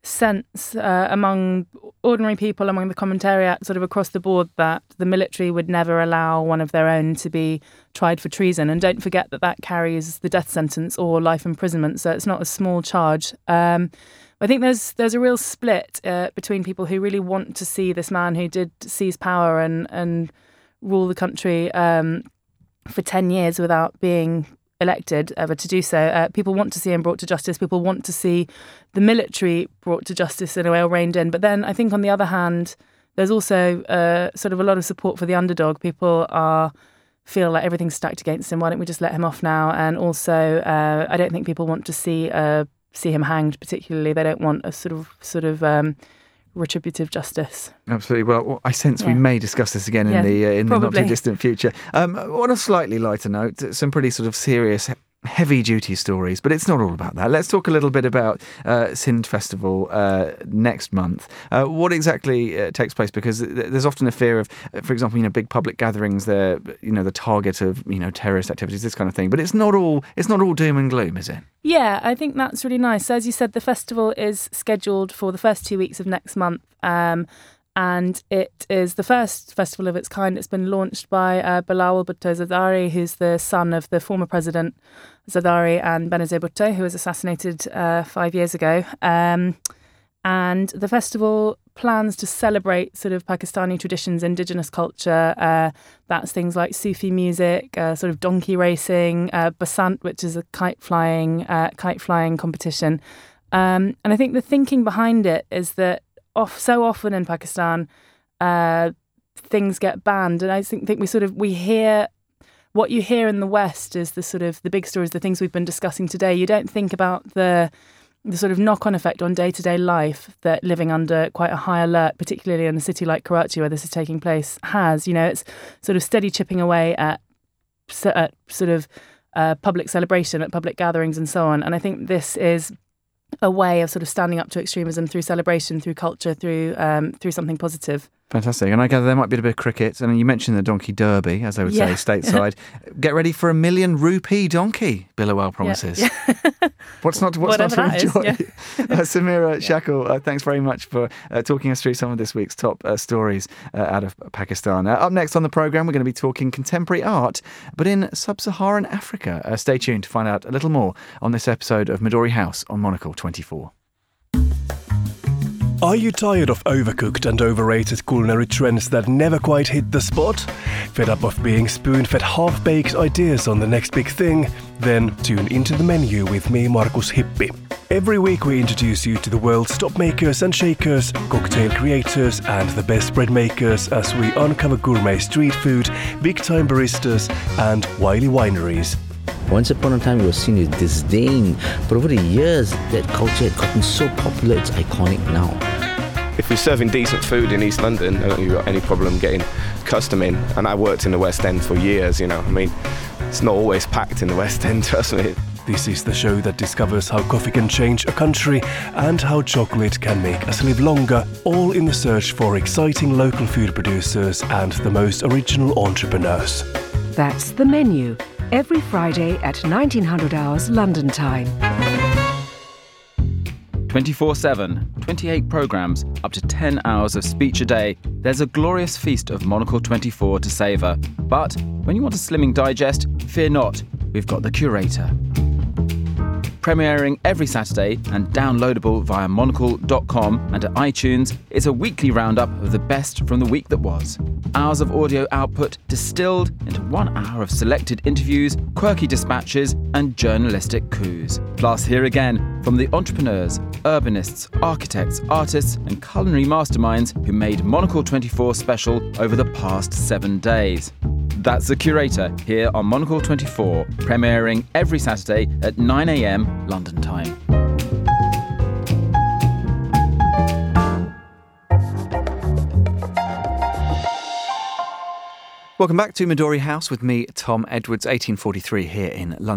sense uh, among ordinary people, among the commentariat, sort of across the board, that the military would never allow one of their own to be tried for treason. And don't forget that that carries the death sentence or life imprisonment, so it's not a small charge. Um, I think there's there's a real split uh, between people who really want to see this man who did seize power and, and rule the country um, for ten years without being elected ever to do so. Uh, people want to see him brought to justice. People want to see the military brought to justice in a way, or reined in. But then I think on the other hand, there's also uh, sort of a lot of support for the underdog. People are feel like everything's stacked against him. Why don't we just let him off now? And also, uh, I don't think people want to see uh, see him hanged particularly. They don't want a sort of sort of um, retributive justice. Absolutely. Well, I sense yeah. we may discuss this again yeah, in the uh, in probably. the not too distant future. Um, on a slightly lighter note, some pretty sort of serious, heavy-duty stories, but it's not all about that. Let's talk a little bit about uh, Sindh Festival uh, next month. Uh, what exactly uh, takes place? Because there's often a fear of, for example, you know, big public gatherings. They're, you know, the target of, you know, terrorist activities, this kind of thing. But it's not all. It's not all doom and gloom, is it? Yeah, I think that's really nice. As you said, the festival is scheduled for the first two weeks of next month. Um, And it is the first festival of its kind. It's been launched by uh, Bilawal Bhutto Zardari, who's the son of the former president Zardari and Benazir Bhutto, who was assassinated uh, five years ago. Um, and the festival plans to celebrate sort of Pakistani traditions, indigenous culture. Uh, that's things like Sufi music, uh, sort of donkey racing, uh, Basant, which is a kite flying uh, kite flying competition. Um, and I think the thinking behind it is that Off, so often in Pakistan, uh, things get banned, and I think, think we sort of we hear what you hear in the West is the sort of the big stories, the things we've been discussing today. You don't think about the the sort of knock-on effect on day-to-day life that living under quite a high alert, particularly in a city like Karachi where this is taking place, has. You know, it's sort of steady chipping away at, at sort of uh, public celebration, at public gatherings, and so on. And I think this is a way of sort of standing up to extremism through celebration, through culture, through um, through something positive. Fantastic. And I gather there might be a bit of cricket. And you mentioned the donkey derby, as they would yeah. say, stateside. Get ready for a million rupee donkey, Bilawal promises. Yeah. Yeah. What's not, what's not to enjoy? Is, yeah. uh, Samira Shackle, uh, thanks very much for uh, talking us through some of this week's top uh, stories uh, out of Pakistan. Uh, up next on the programme, we're going to be talking contemporary art, but in sub-Saharan Africa. Uh, stay tuned to find out a little more on this episode of Midori House on Monocle twenty-four. Are you tired of overcooked and overrated culinary trends that never quite hit the spot? Fed up of being spoon-fed half-baked ideas on the next big thing? Then tune into The Menu with me, Markus Hippi. Every week we introduce you to the world's top makers and shakers, cocktail creators and the best bread makers as we uncover gourmet street food, big-time baristas and wily wineries. Once upon a time it was seen with disdain, but over the years that culture had gotten so popular it's iconic now. If we're serving decent food in East London, I don't think you've got any problem getting custom in. And I worked in the West End for years, you know, I mean, it's not always packed in the West End, trust me. This is the show that discovers how coffee can change a country and how chocolate can make us live longer, all in the search for exciting local food producers and the most original entrepreneurs. That's The Menu, every Friday at nineteen hundred hours London time. twenty-four seven, twenty-eight programmes, up to ten hours of speech a day. There's a glorious feast of Monocle twenty-four to savour. But when you want a slimming digest, fear not, we've got The Curator. Premiering every Saturday and downloadable via monocle dot com and at iTunes, it's a weekly roundup of the best from the week that was. Hours of audio output distilled into one hour of selected interviews, quirky dispatches and journalistic coups. Plus, hear again from the entrepreneurs, urbanists, architects, artists and culinary masterminds who made Monocle twenty-four special over the past seven days. That's The Curator here on Monocle twenty-four, premiering every Saturday at nine a.m. London time. Welcome back to Midori House with me, Tom Edwards, eighteen forty-three here in London.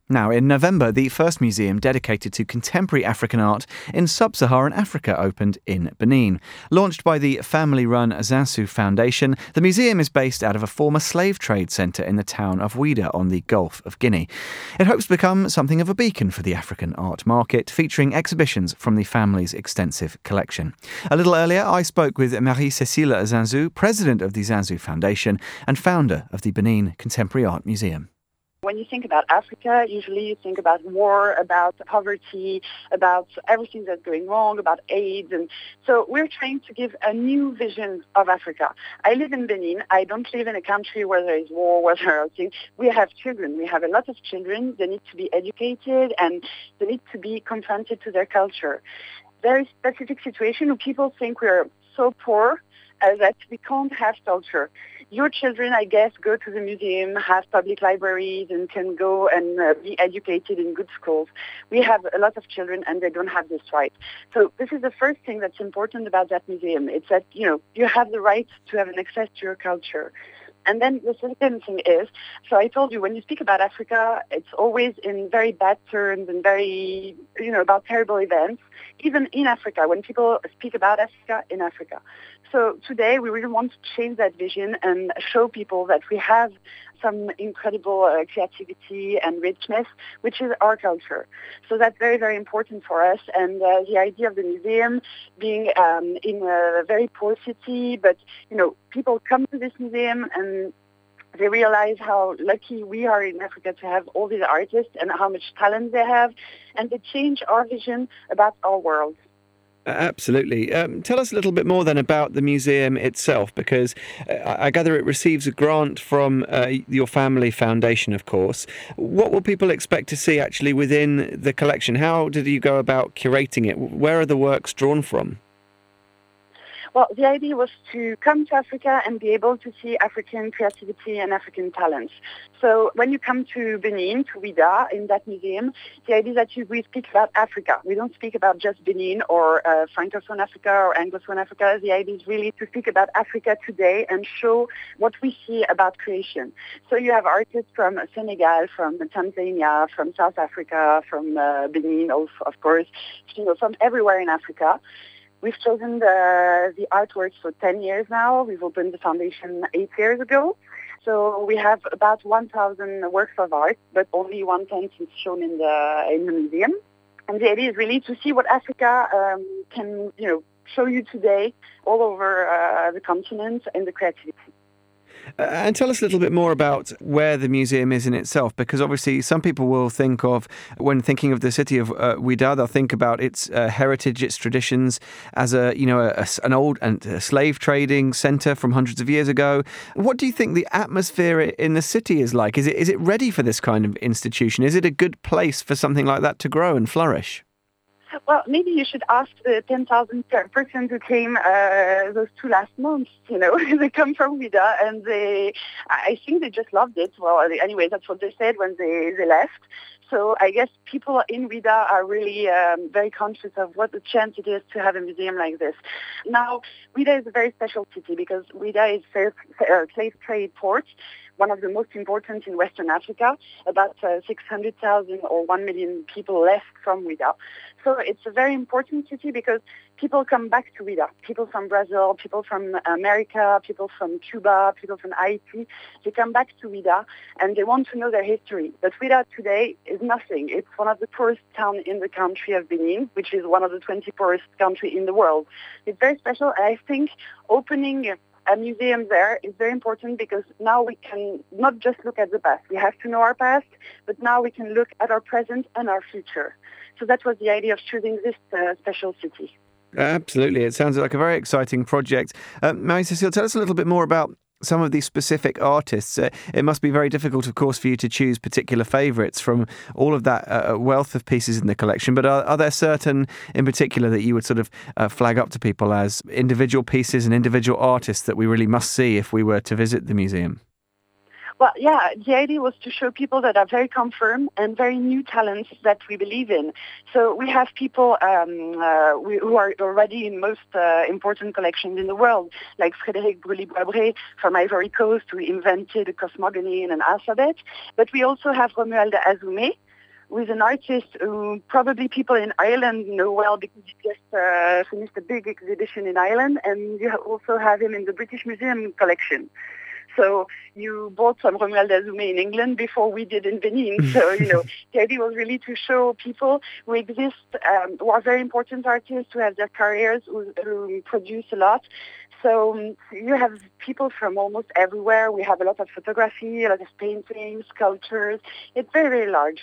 Now, in November, the first museum dedicated to contemporary African art in sub-Saharan Africa opened in Benin. Launched by the family-run Zinsou Foundation, the museum is based out of a former slave trade centre in the town of Ouidah on the Gulf of Guinea. It hopes to become something of a beacon for the African art market, featuring exhibitions from the family's extensive collection. A little earlier, I spoke with Marie-Cécile Zinsou, president of the Zinsou Foundation and founder of the Benin Contemporary Art Museum. When you think about Africa, usually you think about war, about poverty, about everything that's going wrong, about AIDS. And so we're trying to give a new vision of Africa. I live in Benin. I don't live in a country where there is war, where there are things. We have children. We have a lot of children. They need to be educated and they need to be confronted to their culture. Very specific situation where people think we're so poor uh, that we can't have culture. Your children, I guess, go to the museum, have public libraries, and can go and uh, be educated in good schools. We have a lot of children, and they don't have this right. So this is the first thing that's important about that museum. It's that, you know, you have the right to have an access to your culture. And then the second thing is, so I told you, when you speak about Africa, it's always in very bad terms and very, you know, about terrible events, even in Africa, when people speak about Africa in Africa. So today we really want to change that vision and show people that we have some incredible uh, creativity and richness, which is our culture. So that's very, very important for us. And uh, the idea of the museum being um, in a very poor city, but, you know, people come to this museum and they realize how lucky we are in Africa to have all these artists and how much talent they have, and they change our vision about our world. Absolutely. Um, tell us a little bit more then about the museum itself, because uh, I gather it receives a grant from uh, your family foundation, of course. What will people expect to see actually within the collection? How did you go about curating it? Where are the works drawn from? Well, the idea was to come to Africa and be able to see African creativity and African talents. So when you come to Benin, to Ouidah, in that museum, the idea is that you, we speak about Africa. We don't speak about just Benin or uh, Francophone Africa or Anglophone Africa. The idea is really to speak about Africa today and show what we see about creation. So you have artists from Senegal, from Tanzania, from South Africa, from uh, Benin, also, of course, you know, from everywhere in Africa. We've chosen the, the artworks for ten years now. We've opened the foundation eight years ago. So we have about one thousand works of art, but only one-tenth is shown in the, in the museum. And the idea is really to see what Africa um, can, you know, show you today all over uh, the continent and the creativity. Uh, and tell us a little bit more about where the museum is in itself, because obviously some people will think of, when thinking of the city of uh, Ouidah, they'll think about its uh, heritage, its traditions as a, you know, a, an old and a slave trading centre from hundreds of years ago. What do you think the atmosphere in the city is like? Is it is it ready for this kind of institution? Is it a good place for something like that to grow and flourish? Well, maybe you should ask the ten thousand persons who came uh, those two last months, you know. They come from Ouidah and they, I think they just loved it. Well, anyway, that's what they said when they, they left. So I guess people in Ouidah are really um, very conscious of what a chance it is to have a museum like this. Now, Ouidah is a very special city because Ouidah is a slave trade port, one of the most important in Western Africa. About uh, six hundred thousand or one million people left from Ouidah. So it's a very important city because people come back to Ouidah. People from Brazil, people from America, people from Cuba, people from Haiti. They come back to Ouidah and they want to know their history. But Ouidah today is nothing. It's one of the poorest towns in the country of Benin, which is one of the twenty poorest countries in the world. It's very special. And I think opening a museum there is very important because now we can not just look at the past. We have to know our past, but now we can look at our present and our future. So that was the idea of choosing this uh, special city. Absolutely. It sounds like a very exciting project. Um, Marie-Cécile, tell us a little bit more about some of these specific artists. Uh, it must be very difficult, of course, for you to choose particular favourites from all of that uh, wealth of pieces in the collection. But are, are there certain in particular that you would sort of uh, flag up to people as individual pieces and individual artists that we really must see if we were to visit the museum? Well, yeah, the idea was to show people that are very confirmed and very new talents that we believe in. So we have people um, uh, we, who are already in most uh, important collections in the world, like Frédéric Brûlé-Boisbré from Ivory Coast, who invented a cosmogony and an alphabet. But we also have Romuald Azoumé, with an artist who probably people in Ireland know well because he just uh, finished a big exhibition in Ireland, and you also have him in the British Museum collection. So you bought some Romuald Azoumé in England before we did in Benin. So, you know, the idea was really to show people who exist, um, who are very important artists, who have their careers, who, who produce a lot. So um, you have people from almost everywhere. We have a lot of photography, a lot of paintings, sculptures. It's very, very large.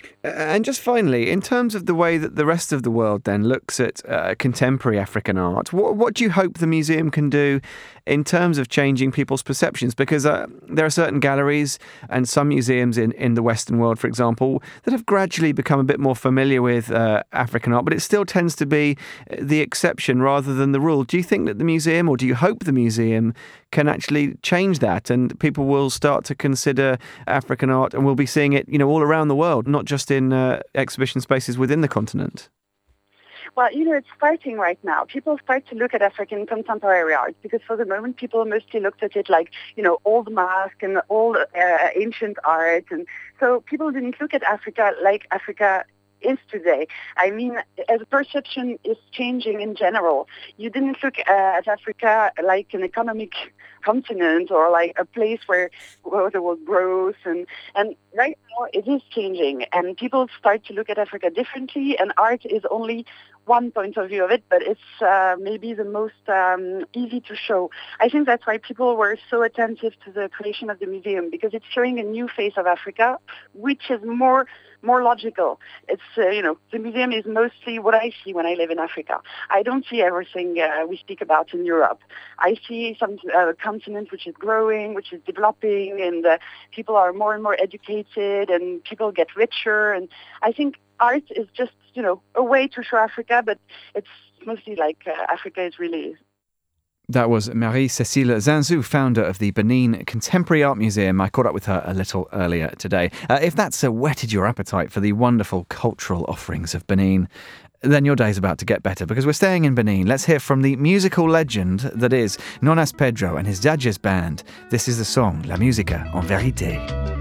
And just finally, in terms of the way that the rest of the world then looks at uh, contemporary African art, what, what do you hope the museum can do in terms of changing people's perceptions? Because uh, there are certain galleries and some museums in, in the Western world, for example, that have gradually become a bit more familiar with uh, African art, but it still tends to be the exception rather than the rule. Do you think that the museum, or do you hope the museum, can actually change that and people will start to consider African art and we'll be seeing it, you know, all around the world, not just in uh, exhibition spaces within the continent? Well, you know, it's starting right now. People start to look at African contemporary art because for the moment people mostly looked at it like, you know, old masque and old uh, ancient art. And so people didn't look at Africa like Africa is today. I mean, as perception is changing in general. You didn't look uh, at Africa like an economic continent or like a place where, where there was growth. And, and right now it is changing and people start to look at Africa differently, and art is only one point of view of it, but it's uh, maybe the most um, easy to show. I think that's why people were so attentive to the creation of the museum, because it's showing a new face of Africa, which is more more logical. It's, uh, you know, the museum is mostly what I see when I live in Africa. I don't see everything uh, we speak about in Europe. I see some uh, continent which is growing, which is developing, and uh, people are more and more educated, and people get richer. And I think art is just, you know, a way to show Africa, but it's mostly like uh, Africa is really... That was Marie-Cécile Zinzou, founder of the Benin Contemporary Art Museum. I caught up with her a little earlier today. Uh, if that's uh, whetted your appetite for the wonderful cultural offerings of Benin, then your day's about to get better, because we're staying in Benin. Let's hear from the musical legend that is Nonas Pedro and his Dadjes band. This is the song La Musica en Vérité.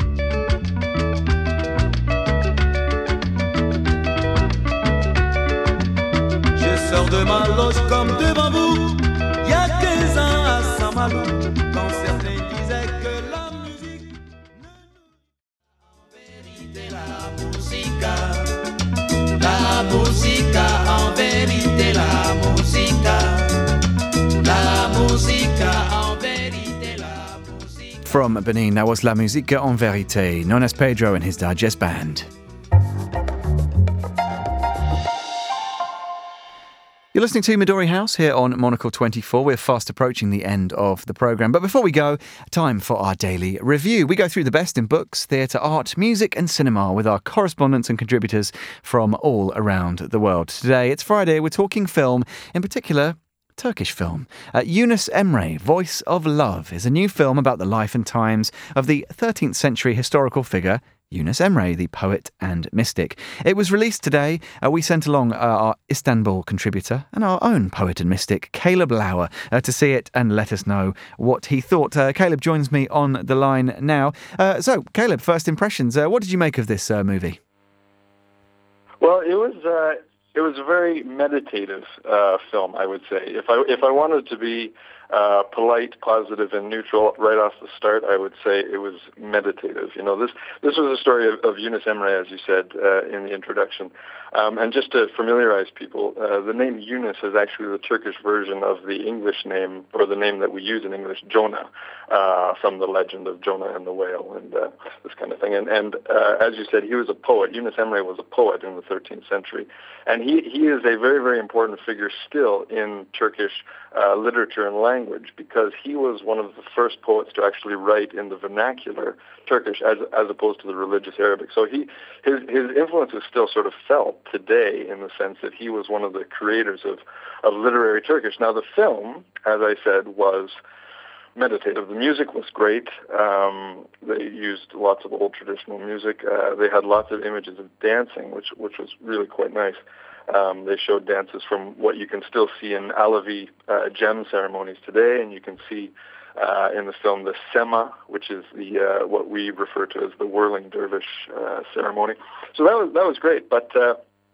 Je sors de ma loge comme devant vous. Il y a quinze ans à Saint-Malo, quand certains disaient que la musique en vérité la musica, la musica en vérité la musica, la musica en vérité la musica. From Benin, that was La Musica en Vérité, Nonas Pedro and his Dadjes band. You're listening to Midori House here on Monocle twenty-four. We're fast approaching the end of the programme. But before we go, time for our daily review. We go through the best in books, theatre, art, music and cinema with our correspondents and contributors from all around the world. Today, it's Friday. We're talking film, in particular, Turkish film. Uh, Yunus Emre, Voice of Love, is a new film about the life and times of the thirteenth century historical figure Yunus Emre, the poet and mystic. It was released today. Uh, we sent along uh, our Istanbul contributor and our own poet and mystic, Caleb Lauer, uh, to see it and let us know what he thought. Uh, Caleb joins me on the line now. Uh, so, Caleb, first impressions. Uh, what did you make of this uh, movie? Well, it was uh, it was a very meditative uh, film, I would say. If I if I wanted to be Uh, polite, positive, and neutral right off the start, I would say it was meditative. You know, this this was a story of, of Yunus Emre, as you said uh, in the introduction. Um, and just to familiarize people, uh, the name Yunus is actually the Turkish version of the English name, or the name that we use in English, Jonah, uh, from the legend of Jonah and the whale and uh, this kind of thing. And, and uh, as you said, he was a poet. Yunus Emre was a poet in the thirteenth century. And he, he is a very, very important figure still in Turkish uh, literature and language, because he was one of the first poets to actually write in the vernacular Turkish as as opposed to the religious Arabic. So he his his influence is still sort of felt today in the sense that he was one of the creators of, of literary Turkish. Now the film, as I said, was meditative. The music was great. Um, they used lots of old traditional music. Uh, they had lots of images of dancing, which which was really quite nice. Um, they showed dances from what you can still see in Alavi uh, gem ceremonies today, and you can see uh, in the film the Sema, which is the uh, what we refer to as the whirling dervish uh, ceremony. So that was that was great. But uh,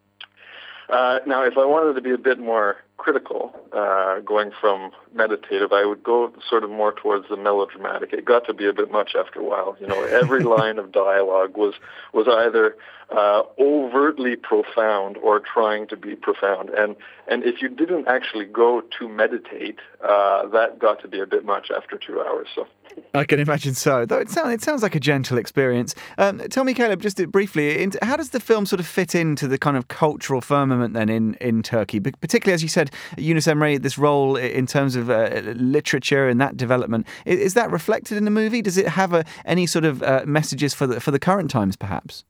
uh, now, if I wanted to be a bit more critical, uh, going from meditative, I would go sort of more towards the melodramatic. It got to be a bit much after a while. You know, every line of dialogue was was either uh, overtly profound or trying to be profound. And and if you didn't actually go to meditate, uh, that got to be a bit much after two hours. So I can imagine so. Though it sounds it sounds like a gentle experience. Um, tell me, Caleb, just briefly, how does the film sort of fit into the kind of cultural firmament then in in Turkey, particularly as you said, Yunus Emre, this role in terms of uh, literature and that development, is, is that reflected in the movie? Does it have a, any sort of uh, messages for the for the current times, perhaps?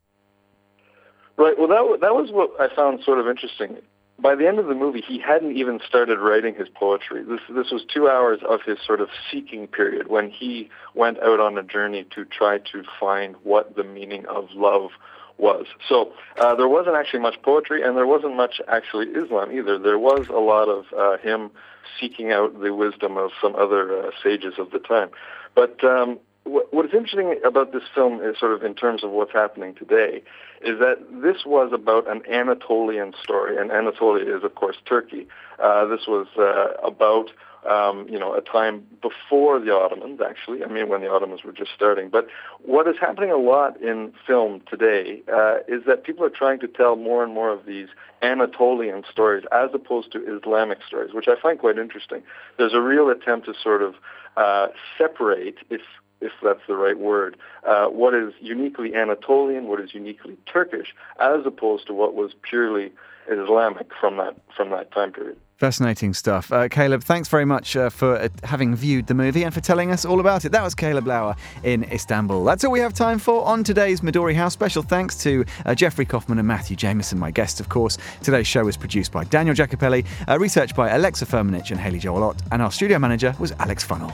Right. Well, that that was what I found sort of interesting. By the end of the movie, he hadn't even started writing his poetry. This this was two hours of his sort of seeking period when he went out on a journey to try to find what the meaning of love was. So uh, there wasn't actually much poetry, and there wasn't much actually Islam either. There was a lot of uh, him seeking out the wisdom of some other uh, sages of the time. But um, what, what is interesting about this film is sort of in terms of what's happening today, is that this was about an Anatolian story, and Anatolia is, of course, Turkey. Uh, this was uh, about Um, you know, a time before the Ottomans, actually. I mean, when the Ottomans were just starting. But what is happening a lot in film today uh, is that people are trying to tell more and more of these Anatolian stories as opposed to Islamic stories, which I find quite interesting. There's a real attempt to sort of uh, separate, if if that's the right word, uh, what is uniquely Anatolian, what is uniquely Turkish, as opposed to what was purely Islamic from that from that time period. Fascinating stuff. Uh, Caleb, thanks very much uh, for uh, having viewed the movie and for telling us all about it. That was Caleb Lauer in Istanbul. That's all we have time for on today's Midori House. Special thanks to uh, Jeffrey Kaufman and Matthew Jameson, my guests, of course. Today's show was produced by Daniel Jacopelli, uh, researched by Alexa Firmenich and Haley Joelot, and our studio manager was Alex Funnell.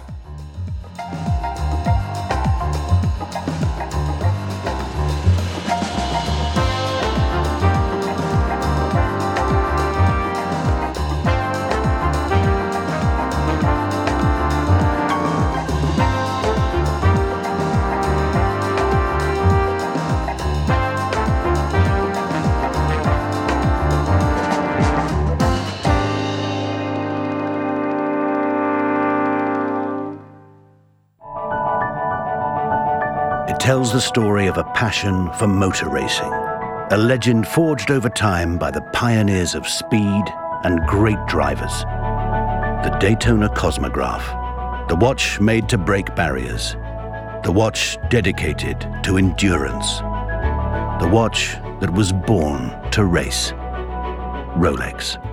Tells the story of a passion for motor racing, a legend forged over time by the pioneers of speed and great drivers. The Daytona Cosmograph, the watch made to break barriers, the watch dedicated to endurance, the watch that was born to race. Rolex.